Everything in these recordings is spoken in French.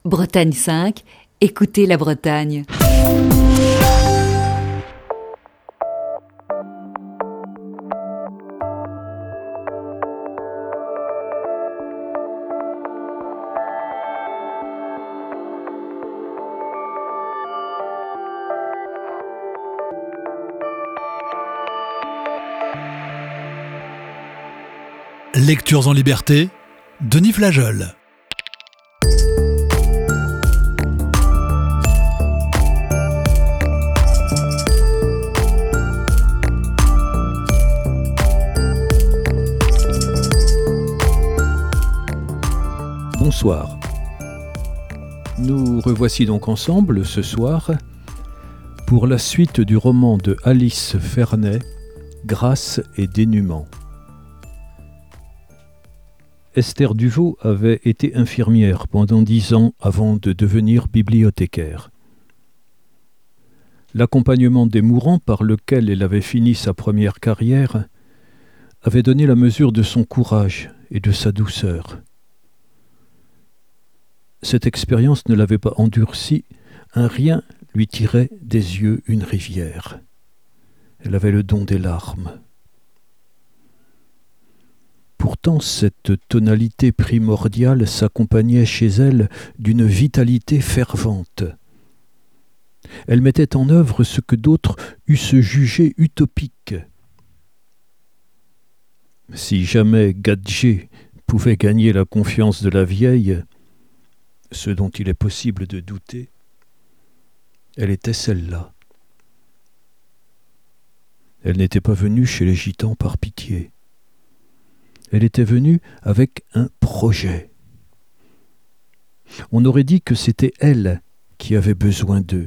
Bretagne 5, écoutez la Bretagne. Lectures en liberté, Denis Flageol. Bonsoir. Nous revoici donc ensemble ce soir pour la suite du roman de Alice Ferney, Grâce et dénûment. Esther Duvaux avait été infirmière pendant 10 ans avant de devenir bibliothécaire. L'accompagnement des mourants par lequel elle avait fini sa première carrière avait donné la mesure de son courage et de sa douceur. Cette expérience ne l'avait pas endurcie, un rien lui tirait des yeux une rivière. Elle avait le don des larmes. Pourtant, cette tonalité primordiale s'accompagnait chez elle d'une vitalité fervente. Elle mettait en œuvre ce que d'autres eussent jugé utopique. Si jamais Gadget pouvait gagner la confiance de la vieille, ce dont il est possible de douter, elle était celle-là. Elle n'était pas venue chez les gitans par pitié. Elle était venue avec un projet. On aurait dit que c'était elle qui avait besoin d'eux.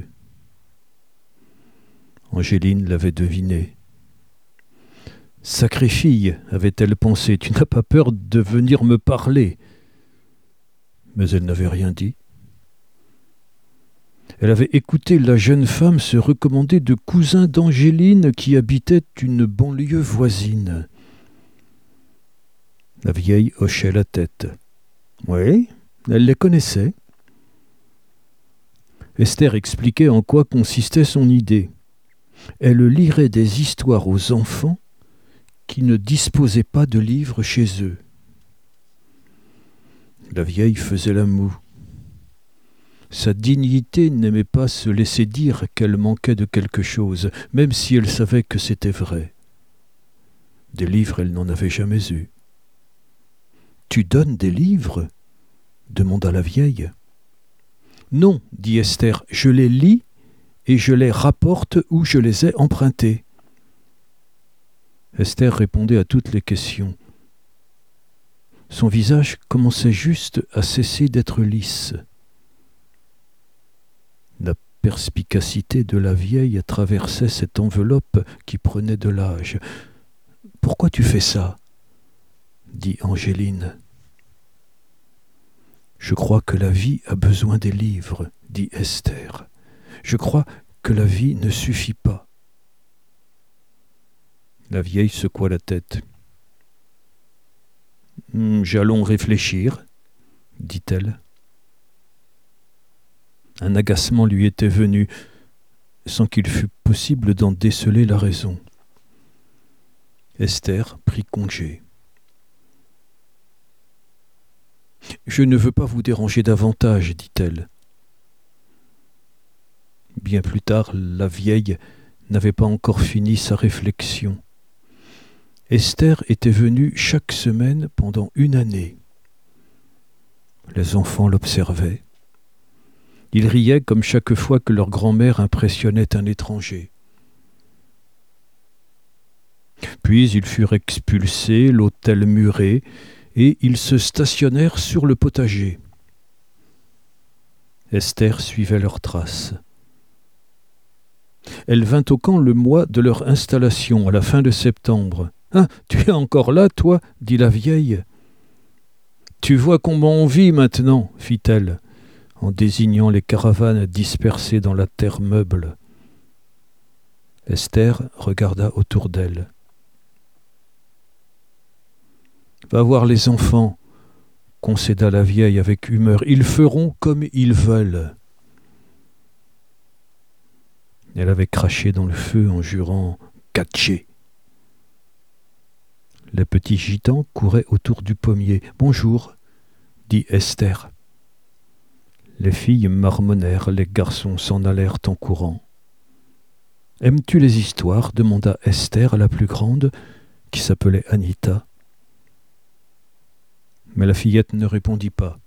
Angéline l'avait deviné. « Sacrée fille, avait-elle pensé, tu n'as pas peur de venir me parler ?» Mais elle n'avait rien dit. Elle avait écouté la jeune femme se recommander de cousins d'Angéline qui habitaient une banlieue voisine. La vieille hochait la tête. Oui, elle les connaissait. Esther expliquait en quoi consistait son idée. Elle lirait des histoires aux enfants qui ne disposaient pas de livres chez eux. La vieille faisait la moue. Sa dignité n'aimait pas se laisser dire qu'elle manquait de quelque chose, même si elle savait que c'était vrai. Des livres, elle n'en avait jamais eu. « Tu donnes des livres ?» demanda la vieille. « Non, dit Esther, je les lis et je les rapporte où je les ai empruntés. » Esther répondait à toutes les questions. Son visage commençait juste à cesser d'être lisse. La perspicacité de la vieille traversait cette enveloppe qui prenait de l'âge. « Pourquoi tu fais ça ?» dit Angéline. « Je crois que la vie a besoin des livres, dit Esther. Je crois que la vie ne suffit pas. » La vieille secoua la tête. « J'allons réfléchir, dit-elle. Un agacement lui était venu, sans qu'il fût possible d'en déceler la raison. Esther prit congé. « Je ne veux pas vous déranger davantage, dit-elle. » Bien plus tard, la vieille n'avait pas encore fini sa réflexion. Esther était venue chaque semaine pendant 1 année. Les enfants l'observaient. Ils riaient comme chaque fois que leur grand-mère impressionnait un étranger. Puis ils furent expulsés, l'hôtel muré, et ils se stationnèrent sur le potager. Esther suivait leurs traces. Elle vint au camp le mois de leur installation, à la fin de septembre. « Ah, tu es encore là, toi ?» dit la vieille. « Tu vois comment on vit maintenant » fit-elle, en désignant les caravanes dispersées dans la terre meuble. Esther regarda autour d'elle. « Va voir les enfants. concéda la vieille avec humeur. « Ils feront comme ils veulent. » Elle avait craché dans le feu en jurant « Gadget !» Les petits gitans couraient autour du pommier. « Bonjour !» dit Esther. Les filles marmonnèrent, les garçons s'en allèrent en courant. « Aimes-tu les histoires ?» demanda Esther à la plus grande, qui s'appelait Anita. Mais la fillette ne répondit pas.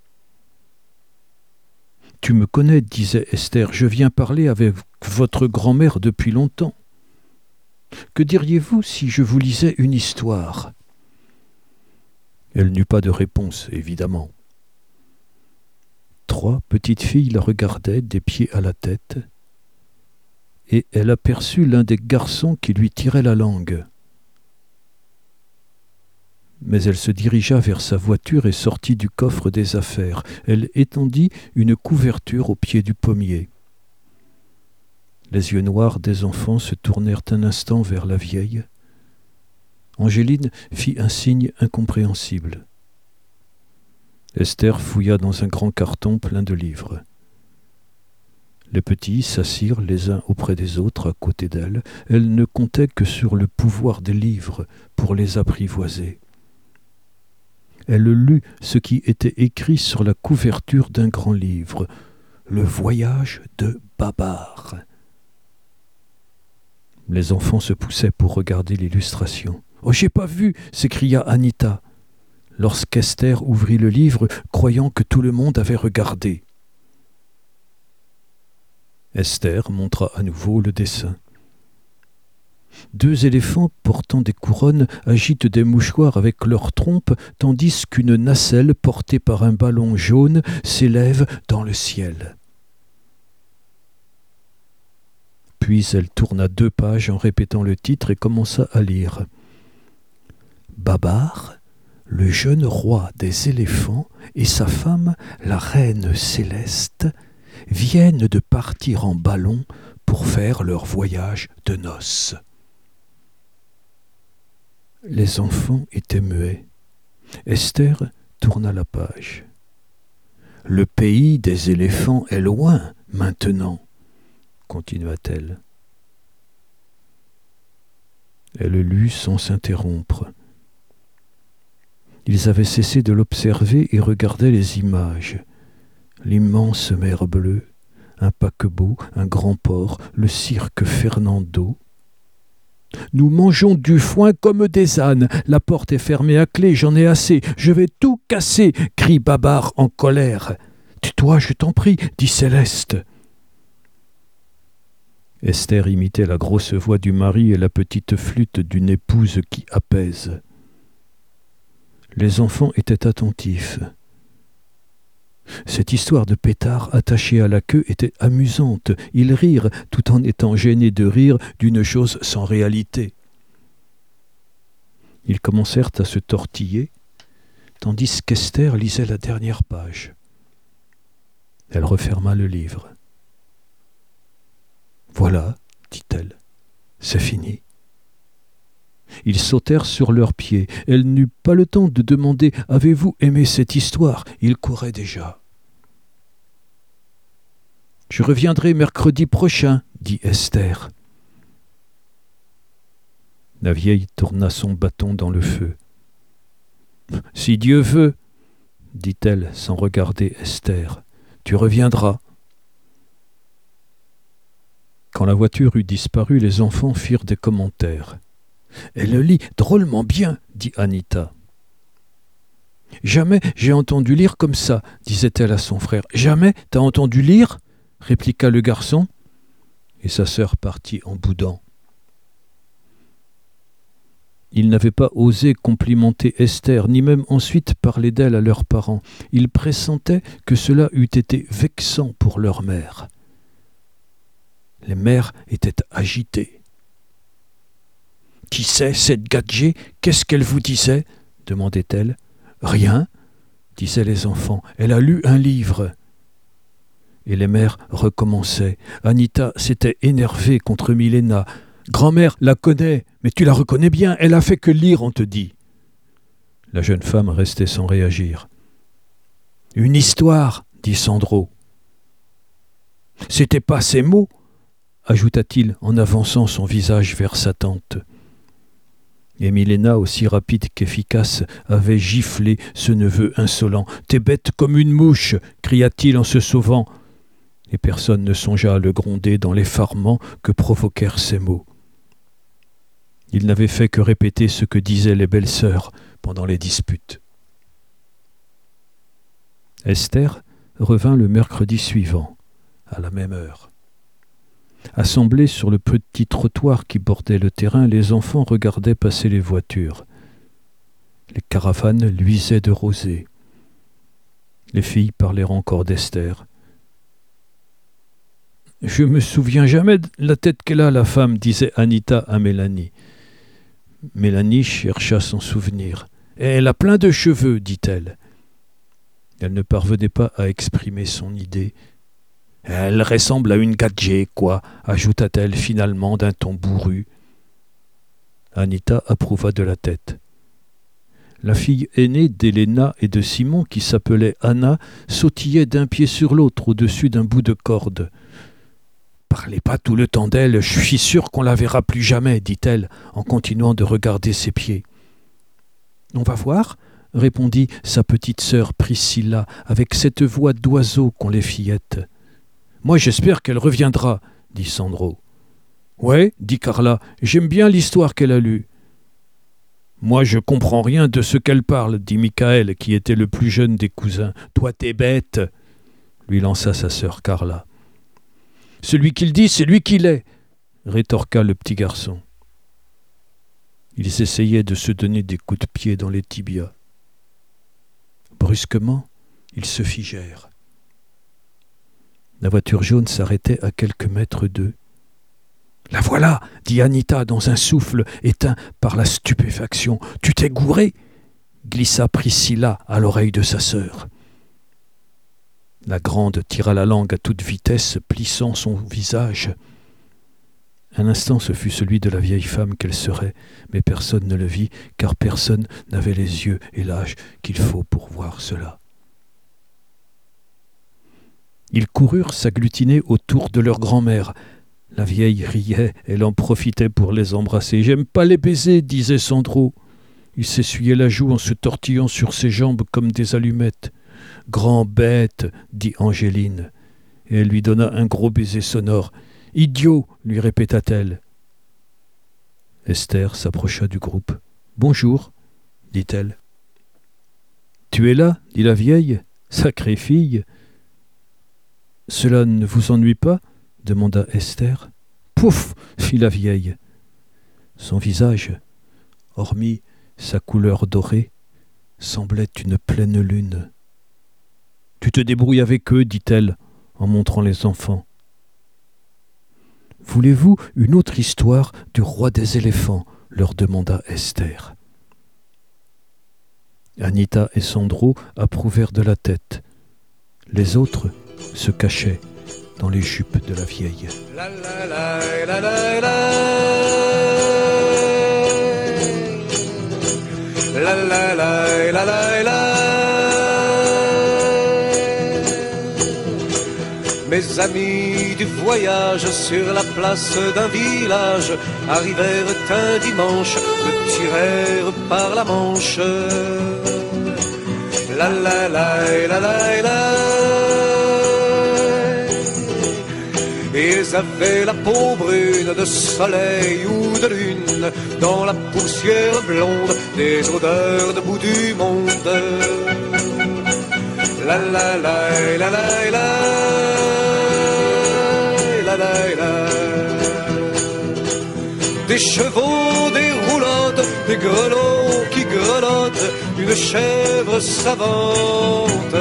« Tu me connais, disait Esther, je viens parler avec votre grand-mère depuis longtemps. Que diriez-vous si je vous lisais une histoire ?» Elle n'eut pas de réponse, évidemment. 3 petites filles la regardaient des pieds à la tête, et elle aperçut l'un des garçons qui lui tirait la langue. Mais elle se dirigea vers sa voiture et sortit du coffre des affaires. Elle étendit une couverture au pied du pommier. Les yeux noirs des enfants se tournèrent un instant vers la vieille. Angéline fit un signe incompréhensible. Esther fouilla dans un grand carton plein de livres. Les petits s'assirent les uns auprès des autres à côté d'elle. Elle ne comptait que sur le pouvoir des livres pour les apprivoiser. Elle lut ce qui était écrit sur la couverture d'un grand livre, « Le voyage de Babar ». Les enfants se poussaient pour regarder l'illustration. « Oh, j'ai pas vu !» s'écria Anita, lorsqu'Esther ouvrit le livre, croyant que tout le monde avait regardé. Esther montra à nouveau le dessin. 2 éléphants portant des couronnes agitent des mouchoirs avec leurs trompes, tandis qu'une nacelle portée par un ballon jaune s'élève dans le ciel. Puis elle tourna 2 pages en répétant le titre et commença à lire. Babar, le jeune roi des éléphants, et sa femme, la reine céleste, viennent de partir en ballon pour faire leur voyage de noces. Les enfants étaient muets. Esther tourna la page. « Le pays des éléphants est loin maintenant, » continua-t-elle. Elle lut sans s'interrompre. Ils avaient cessé de l'observer et regardaient les images. L'immense mer bleue, un paquebot, un grand port, le cirque Fernando. « Nous mangeons du foin comme des ânes. La porte est fermée à clé, j'en ai assez. Je vais tout casser !» crie Babar en colère. « Tais-toi, je t'en prie, » dit Céleste. Esther imitait la grosse voix du mari et la petite flûte d'une épouse qui apaise. Les enfants étaient attentifs. Cette histoire de pétard attaché à la queue était amusante. Ils rirent tout en étant gênés de rire d'une chose sans réalité. Ils commencèrent à se tortiller, tandis qu'Esther lisait la dernière page. Elle referma le livre. « Voilà, dit-elle, c'est fini. » Ils sautèrent sur leurs pieds. Elle n'eut pas le temps de demander « Avez-vous aimé cette histoire ?» Ils couraient déjà. « Je reviendrai mercredi prochain, » dit Esther. La vieille tourna son bâton dans le feu. « Si Dieu veut, » dit-elle sans regarder Esther, « tu reviendras. » Quand la voiture eut disparu, les enfants firent des commentaires. « Elle lit drôlement bien, » dit Anita. « Jamais j'ai entendu lire comme ça, » disait-elle à son frère. « Jamais t'as entendu lire ?» répliqua le garçon, et sa sœur partit en boudant. Ils n'avaient pas osé complimenter Esther, ni même ensuite parler d'elle à leurs parents. Ils pressentaient que cela eût été vexant pour leur mère. Les mères étaient agitées. « Qui c'est, cette Gadget ? Qu'est-ce qu'elle vous disait ?» demandait-elle. « Rien, » disaient les enfants. « Elle a lu un livre. » Et les mères recommençaient. Anita s'était énervée contre Milena. « Grand-mère la connaît, mais tu la reconnais bien, elle a fait que lire, on te dit. » La jeune femme restait sans réagir. Une histoire, dit Sandro. C'était pas ces mots, ajouta-t-il en avançant son visage vers sa tante. Et Milena, aussi rapide qu'efficace, avait giflé ce neveu insolent. « T'es bête comme une mouche !» cria-t-il en se sauvant. Et personne ne songea à le gronder dans l'effarement que provoquèrent ces mots. Il n'avait fait que répéter ce que disaient les belles sœurs pendant les disputes. Esther revint le mercredi suivant, à la même heure. Assemblés sur le petit trottoir qui bordait le terrain, les enfants regardaient passer les voitures. Les caravanes luisaient de rosée. Les filles parlèrent encore d'Esther. « Je me souviens jamais de la tête qu'elle a, la femme, » disait Anita à Mélanie. Mélanie chercha son souvenir. « Elle a plein de cheveux, dit-elle. » Elle ne parvenait pas à exprimer son idée. « Elle ressemble à une gadget, quoi, » ajouta-t-elle finalement d'un ton bourru. Anita approuva de la tête. La fille aînée d'Héléna et de Simon, qui s'appelait Anna, sautillait d'un pied sur l'autre au-dessus d'un bout de corde. « Parlez pas tout le temps d'elle, je suis sûre qu'on la verra plus jamais, » dit-elle, en continuant de regarder ses pieds. « On va voir ?» répondit sa petite sœur Priscilla, avec cette voix d'oiseau qu'ont les fillettes. « Moi, j'espère qu'elle reviendra, » dit Sandro. « Ouais, » dit Carla, « j'aime bien l'histoire qu'elle a lue. »« Moi, je comprends rien de ce qu'elle parle, » dit Michael, qui était le plus jeune des cousins. « Toi, t'es bête !» lui lança sa sœur Carla. « Celui qu'il dit, c'est lui qui l'est !» rétorqua le petit garçon. Ils essayaient de se donner des coups de pied dans les tibias. Brusquement, ils se figèrent. La voiture jaune s'arrêtait à quelques mètres d'eux. « La voilà !» dit Anita dans un souffle éteint par la stupéfaction. « Tu t'es gouré ?» glissa Priscilla à l'oreille de sa sœur. La grande tira la langue à toute vitesse, plissant son visage. Un instant, ce fut celui de la vieille femme qu'elle serait, mais personne ne le vit, car personne n'avait les yeux et l'âge qu'il faut pour voir cela. Ils coururent s'agglutiner autour de leur grand-mère. La vieille riait, elle en profitait pour les embrasser. « J'aime pas les baisers, » disait Sandro. Il s'essuyait la joue en se tortillant sur ses jambes comme des allumettes. « Grand bête, » dit Angéline, et elle lui donna un gros baiser sonore. « Idiot !» lui répéta-t-elle. Esther s'approcha du groupe. « Bonjour, » dit-elle. « Tu es là ?» dit la vieille. « Sacrée fille !»« Cela ne vous ennuie pas ?» demanda Esther. « Pouf !» fit la vieille. Son visage, hormis sa couleur dorée, semblait une pleine lune. « Tu te débrouilles avec eux, dit-elle, en montrant les enfants. « Voulez-vous une autre histoire du roi des éléphants ?» leur demanda Esther. Anita et Sandro approuvèrent de la tête. Les autres se cachaient dans les jupes de la vieille. La la la la la la. La la la la la la. Mes amis du voyage sur la place d'un village arrivèrent un dimanche, me tirèrent par la manche. La la la la la la. Ils avaient la peau brune de soleil ou de lune, dans la poussière blonde des odeurs de bout du monde. La la la la la la. Des chevaux, des roulottes, des grelots qui grelottent, une chèvre savante,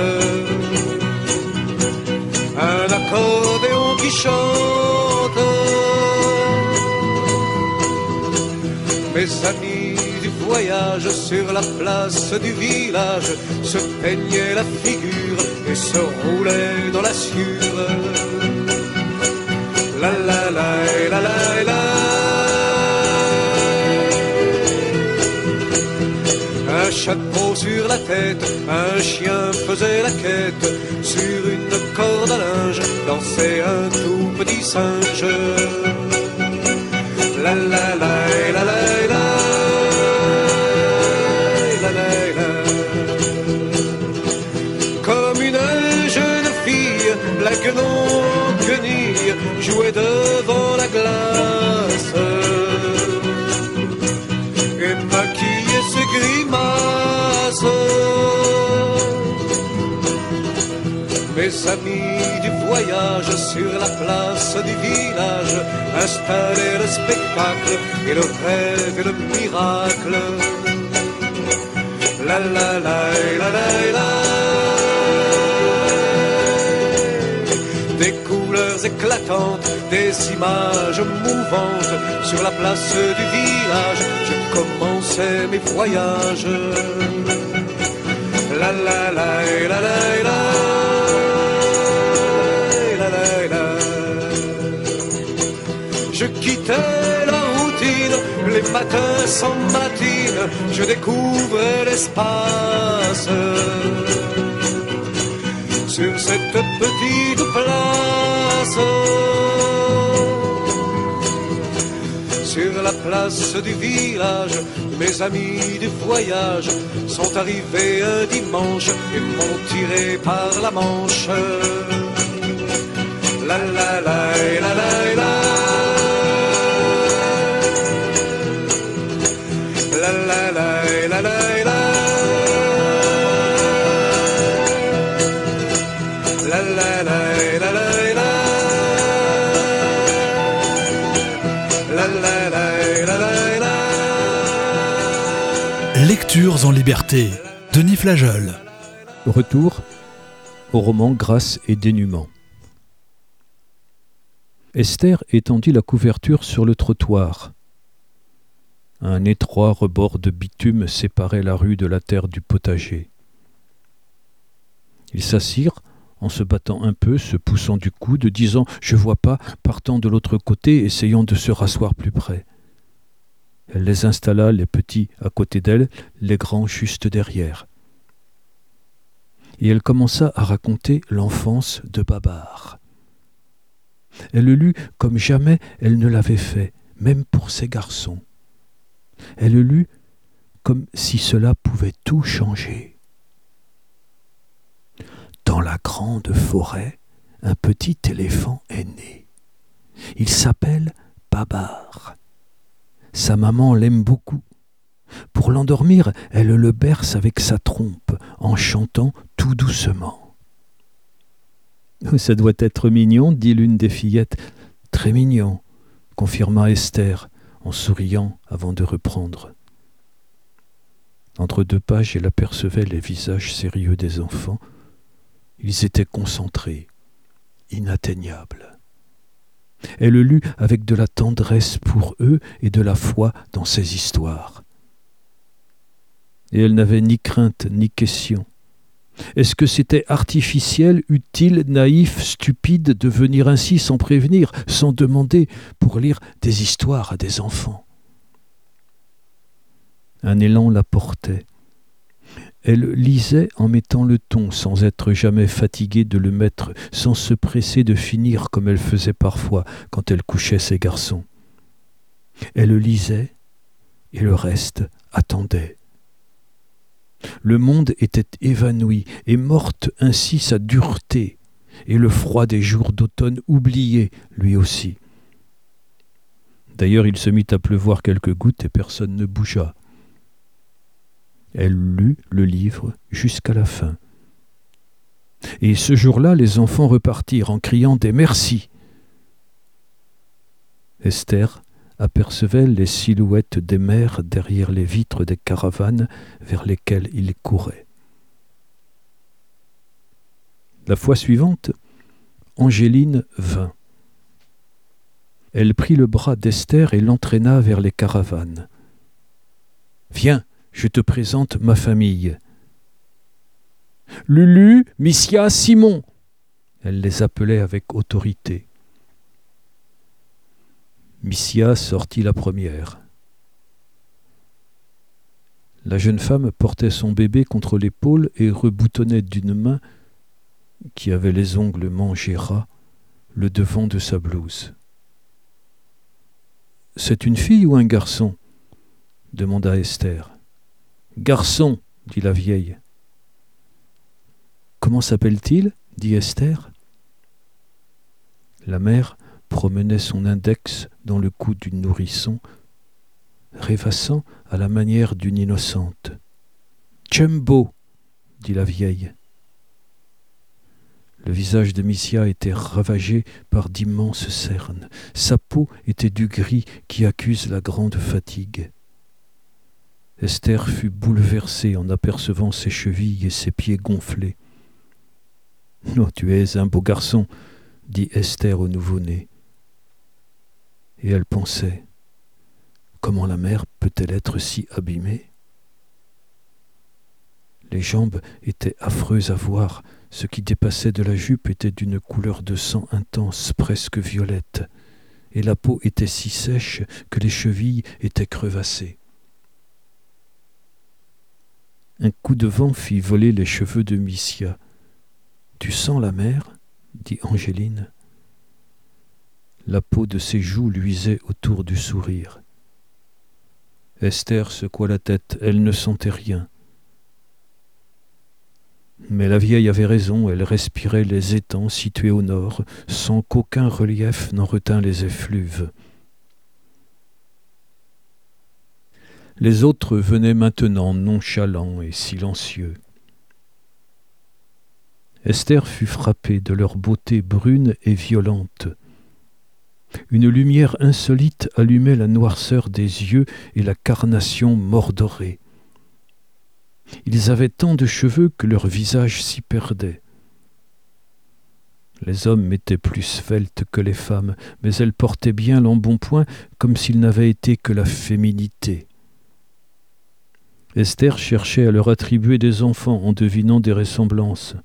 un accordéon qui chante. Mes amis du voyage sur la place du village se peignaient la figure et se roulaient dans la sueur. La la la la la la. Un chapeau sur la tête, un chien faisait la quête. Sur une corde à linge, dansait un tout petit singe. La la la la la la, la la la. Comme une jeune fille, la guenille jouait devant la glace. Et maquillait ses grimaces. Mes amis du voyage sur la place du village installaient le spectacle et le rêve et le miracle. La la la la la la. Des couleurs éclatantes, des images mouvantes sur la place du village. Je commençais mes voyages. La la la la la la. Je quittais la routine, les matins sans matine, je découvrais l'espace. Sur cette petite place, sur la place du village, mes amis du voyage sont arrivés un dimanche et m'ont tiré par la manche. La la la la la la. La la la la la la. La la la la la la. La la la la la la. Lectures en liberté. Denis Flageol. Retour au roman Grâce et dénuement. Esther étendit la couverture sur le trottoir. Un étroit rebord de bitume séparait la rue de la terre du potager. Ils s'assirent, en se battant un peu, se poussant du coude, disant « Je vois pas », partant de l'autre côté, essayant de se rasseoir plus près. Elle les installa, les petits à côté d'elle, les grands juste derrière. Et elle commença à raconter l'enfance de Babar. Elle le lut comme jamais elle ne l'avait fait, même pour ses garçons. Elle le lut comme si cela pouvait tout changer. Dans la grande forêt, un petit éléphant est né. Il s'appelle Babar. Sa maman l'aime beaucoup. Pour l'endormir, elle le berce avec sa trompe, en chantant tout doucement. « Ça doit être mignon, dit l'une des fillettes. « Très mignon, confirma Esther, en souriant avant de reprendre. Entre deux pages, elle apercevait les visages sérieux des enfants. Ils étaient concentrés, inatteignables. Elle lut avec de la tendresse pour eux et de la foi dans ces histoires. Et elle n'avait ni crainte ni question. Est-ce que c'était artificiel, utile, naïf, stupide de venir ainsi sans prévenir, sans demander, pour lire des histoires à des enfants? Un élan la portait. Elle lisait en mettant le ton, sans être jamais fatiguée de le mettre, sans se presser de finir comme elle faisait parfois quand elle couchait ses garçons. Elle lisait et le reste attendait. Le monde était évanoui et morte ainsi sa dureté, et le froid des jours d'automne oublié lui aussi. D'ailleurs, il se mit à pleuvoir quelques gouttes et personne ne bougea. Elle lut le livre jusqu'à la fin. Et ce jour-là, les enfants repartirent en criant des merci. Esther apercevait les silhouettes des mères derrière les vitres des caravanes vers lesquelles ils couraient. La fois suivante, Angéline vint. Elle prit le bras d'Esther et l'entraîna vers les caravanes. « Viens, je te présente ma famille. »« Lulu, Missia, Simon !» Elle les appelait avec autorité. Missia sortit la première. La jeune femme portait son bébé contre l'épaule et reboutonnait d'une main, qui avait les ongles mangés ras, le devant de sa blouse. « C'est une fille ou un garçon ?» demanda Esther. « Garçon, dit la vieille. « Comment s'appelle-t-il » dit Esther. La mère promenait son index dans le cou du nourrisson, rêvassant à la manière d'une innocente. « Jumbo, dit la vieille. Le visage de Missia était ravagé par d'immenses cernes. Sa peau était du gris qui accuse la grande fatigue. Esther fut bouleversée en apercevant ses chevilles et ses pieds gonflés. « Oh, tu es un beau garçon, » dit Esther au nouveau-né. Et elle pensait, comment la mère peut-elle être si abîmée ? Les jambes étaient affreuses à voir, ce qui dépassait de la jupe était d'une couleur de sang intense, presque violette, et la peau était si sèche que les chevilles étaient crevassées. Un coup de vent fit voler les cheveux de Missia. « Tu sens la mer ?» dit Angéline. La peau de ses joues luisait autour du sourire. Esther secoua la tête, elle ne sentait rien. Mais la vieille avait raison, elle respirait les étangs situés au nord, sans qu'aucun relief n'en retînt les effluves. Les autres venaient maintenant nonchalants et silencieux. Esther fut frappée de leur beauté brune et violente. Une lumière insolite allumait la noirceur des yeux et la carnation mordorée. Ils avaient tant de cheveux que leur visage s'y perdait. Les hommes étaient plus sveltes que les femmes, mais elles portaient bien l'embonpoint comme s'ils n'avaient été que la féminité. Esther cherchait à leur attribuer des enfants en devinant des ressemblances.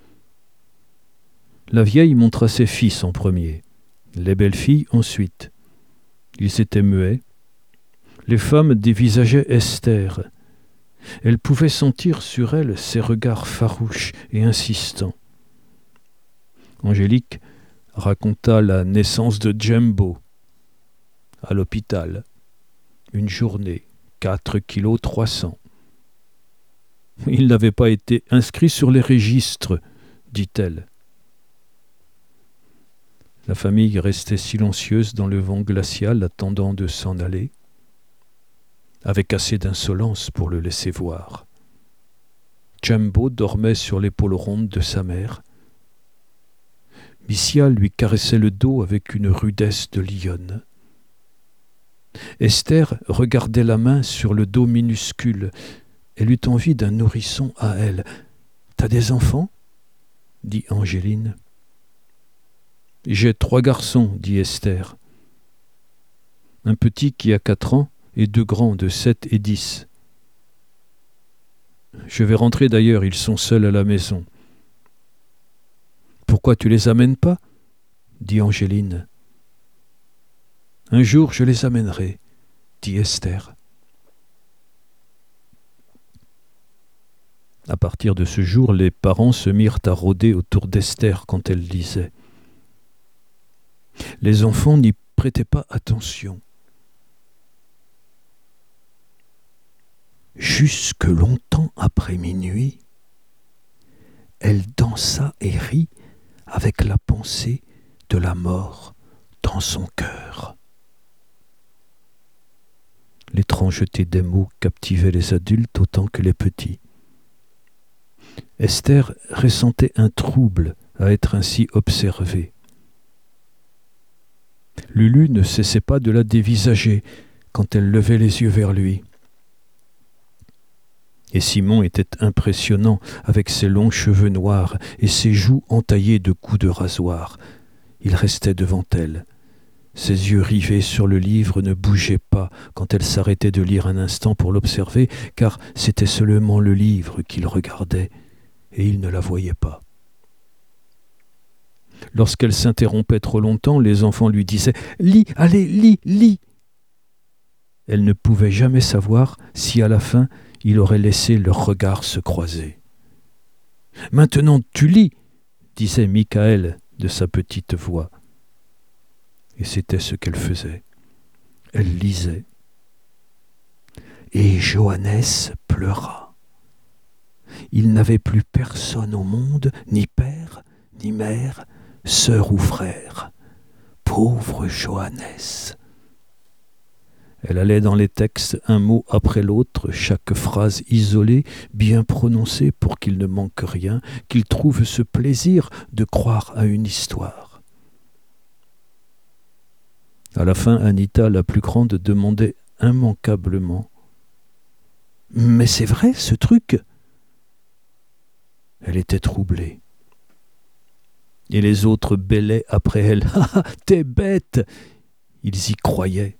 La vieille montra ses fils en premier, les belles filles ensuite. Ils étaient muets. Les femmes dévisageaient Esther. Elle pouvait sentir sur elle ses regards farouches et insistants. Angélique raconta la naissance de Jumbo. À l'hôpital, une journée, 4 kg 300. Il n'avait pas été inscrit sur les registres, dit-elle. La famille restait silencieuse dans le vent glacial, attendant de s'en aller, avec assez d'insolence pour le laisser voir. Jumbo dormait sur l'épaule ronde de sa mère. Missia lui caressait le dos avec une rudesse de lionne. Esther regardait la main sur le dos minuscule. Elle eut envie d'un nourrisson à elle. « T'as des enfants ?» dit Angéline. « J'ai 3 garçons, » dit Esther. « Un petit qui a 4 ans et 2 grands de 7 et 10. Je vais rentrer d'ailleurs, ils sont seuls à la maison. »« Pourquoi tu les amènes pas ?» dit Angéline. « Un jour je les amènerai, » dit Esther. À partir de ce jour, les parents se mirent à rôder autour d'Esther quand elle lisait. Les enfants n'y prêtaient pas attention. Jusque longtemps après minuit, elle dansa et rit avec la pensée de la mort dans son cœur. L'étrangeté des mots captivait les adultes autant que les petits. Esther ressentait un trouble à être ainsi observée. Lulu ne cessait pas de la dévisager quand elle levait les yeux vers lui. Et Simon était impressionnant avec ses longs cheveux noirs et ses joues entaillées de coups de rasoir. Il restait devant elle. Ses yeux rivés sur le livre ne bougeaient pas quand elle s'arrêtait de lire un instant pour l'observer, car c'était seulement le livre qu'il regardait, et il ne la voyait pas. Lorsqu'elle s'interrompait trop longtemps, les enfants lui disaient « Lis, allez, lis, lis !» Elle ne pouvait jamais savoir si à la fin il aurait laissé leurs regards se croiser. « Maintenant tu lis !» disait Michaël de sa petite voix. Et c'était ce qu'elle faisait. Elle lisait. Et Johannes pleura. Il n'avait plus personne au monde, ni père, ni mère, sœur ou frère. Pauvre Johannes. Elle allait dans les textes un mot après l'autre, chaque phrase isolée, bien prononcée pour qu'il ne manque rien, qu'il trouve ce plaisir de croire à une histoire. À la fin, Anita, la plus grande, demandait immanquablement « Mais c'est vrai, ce truc ?» Elle était troublée. Et les autres bêlaient après elle. « Ah, t'es bête !» Ils y croyaient.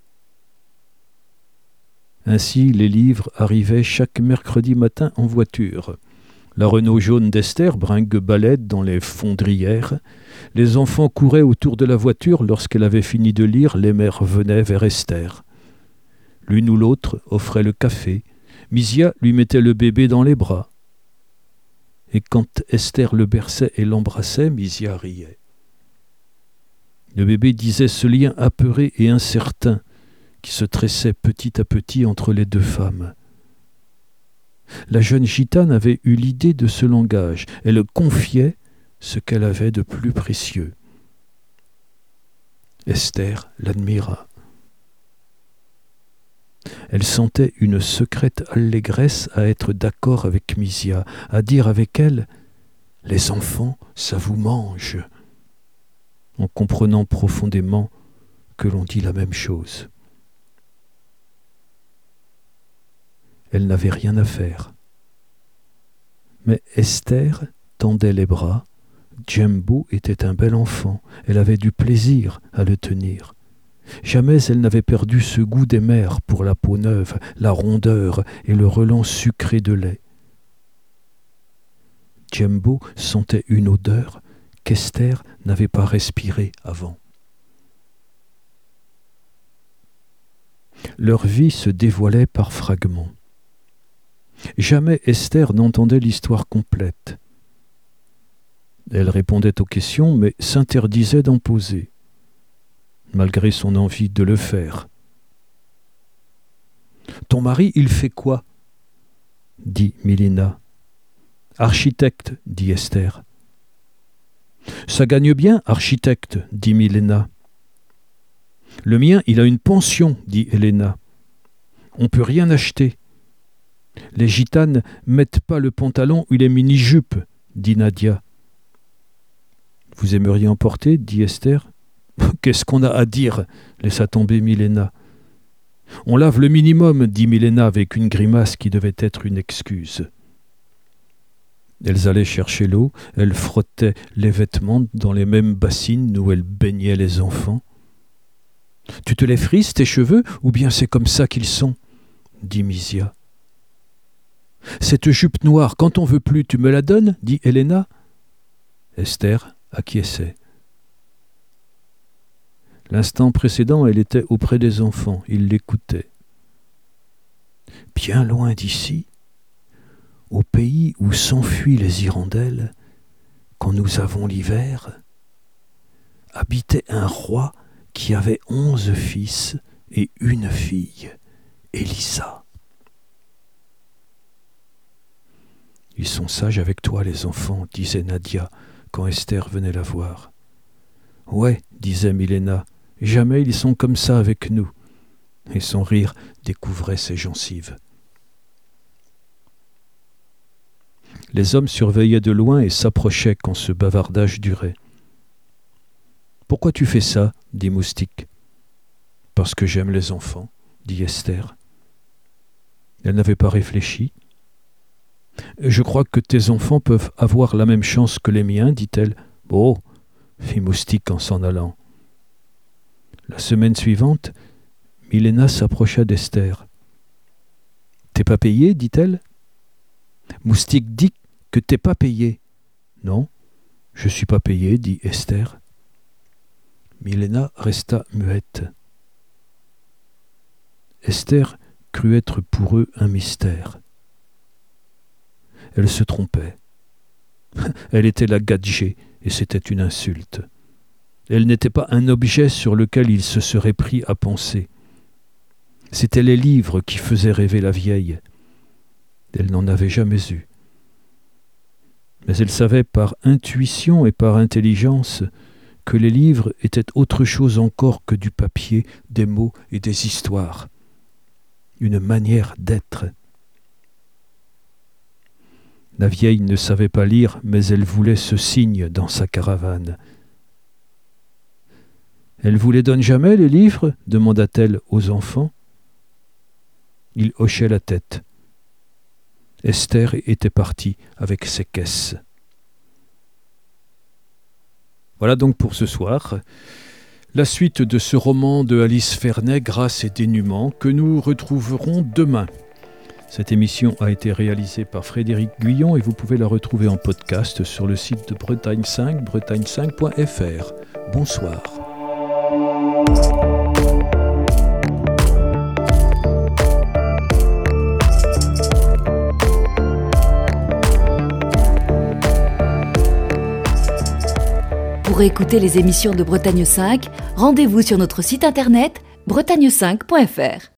Ainsi, les livres arrivaient chaque mercredi matin en voiture. La Renault jaune d'Esther brinque-ballait dans les fondrières. Les enfants couraient autour de la voiture lorsqu'elle avait fini de lire. Les mères venaient vers Esther. L'une ou l'autre offrait le café. Misia lui mettait le bébé dans les bras. Et quand Esther le berçait et l'embrassait, Misia riait. Le bébé disait ce lien apeuré et incertain qui se tressait petit à petit entre les deux femmes. La jeune gitane avait eu l'idée de ce langage. Elle confiait ce qu'elle avait de plus précieux. Esther l'admira. Elle sentait une secrète allégresse à être d'accord avec Misia, à dire avec elle « Les enfants, ça vous mange », en comprenant profondément que l'on dit la même chose. Elle n'avait rien à faire. Mais Esther tendait les bras. Jumbo était un bel enfant. Elle avait du plaisir à le tenir. Jamais elle n'avait perdu ce goût des mères pour la peau neuve, la rondeur et le relent sucré de lait. Jumbo sentait une odeur qu'Esther n'avait pas respirée avant. Leur vie se dévoilait par fragments. Jamais Esther n'entendait l'histoire complète. Elle répondait aux questions, mais s'interdisait d'en poser, malgré son envie de le faire. « Ton mari, il fait quoi ?» dit Milena. « Architecte, dit Esther. « Ça gagne bien, architecte, dit Milena. « Le mien, il a une pension, dit Helena. On ne peut rien acheter. Les gitanes mettent pas le pantalon ou les mini-jupes, dit Nadia. « Vous aimeriez en porter, dit Esther. « Qu'est-ce qu'on a à dire ?» laissa tomber Milena. « On lave le minimum, dit Milena avec une grimace qui devait être une excuse. Elles allaient chercher l'eau, elles frottaient les vêtements dans les mêmes bassines où elles baignaient les enfants. « Tu te les frises, tes cheveux, ou bien c'est comme ça qu'ils sont ?» dit Misia. « Cette jupe noire, quand on veut plus, tu me la donnes ?» dit Helena. Esther acquiesçait. L'instant précédent, elle était auprès des enfants. Ils l'écoutaient. Bien loin d'ici, au pays où s'enfuient les hirondelles, quand nous avons l'hiver, habitait un roi qui avait 11 fils et une fille, Élisa. « Ils sont sages avec toi, les enfants, disait Nadia, quand Esther venait la voir. « Ouais, disait Milena, jamais ils sont comme ça avec nous. » Et son rire découvrait ses gencives. Les hommes surveillaient de loin et s'approchaient quand ce bavardage durait. « Pourquoi tu fais ça ?» dit Moustique. « Parce que j'aime les enfants, » dit Esther. Elle n'avait pas réfléchi. « Je crois que tes enfants peuvent avoir la même chance que les miens, dit-elle. « Oh !» fit Moustique en s'en allant. La semaine suivante, Milena s'approcha d'Esther. « T'es pas payé, dit-elle. Moustique dit que t'es pas payé. Non, je suis pas payé, dit Esther. Milena resta muette. Esther crut être pour eux un mystère. Elle se trompait. Elle était la gadgée, et c'était une insulte. Elle n'était pas un objet sur lequel il se serait pris à penser. C'étaient les livres qui faisaient rêver la vieille. Elle n'en avait jamais eu. Mais elle savait par intuition et par intelligence que les livres étaient autre chose encore que du papier, des mots et des histoires. Une manière d'être. La vieille ne savait pas lire, mais elle voulait ce signe dans sa caravane. « Elle vous les donne jamais, les livres ?» demanda-t-elle aux enfants. Ils hochaient la tête. Esther était partie avec ses caisses. Voilà donc pour ce soir. La suite de ce roman de Alice Vernet, Grâce et dénûment, que nous retrouverons demain. Cette émission a été réalisée par Frédéric Guyon et vous pouvez la retrouver en podcast sur le site de Bretagne 5, bretagne5.fr. Bonsoir. Pour écouter les émissions de Bretagne 5, rendez-vous sur notre site internet bretagne5.fr.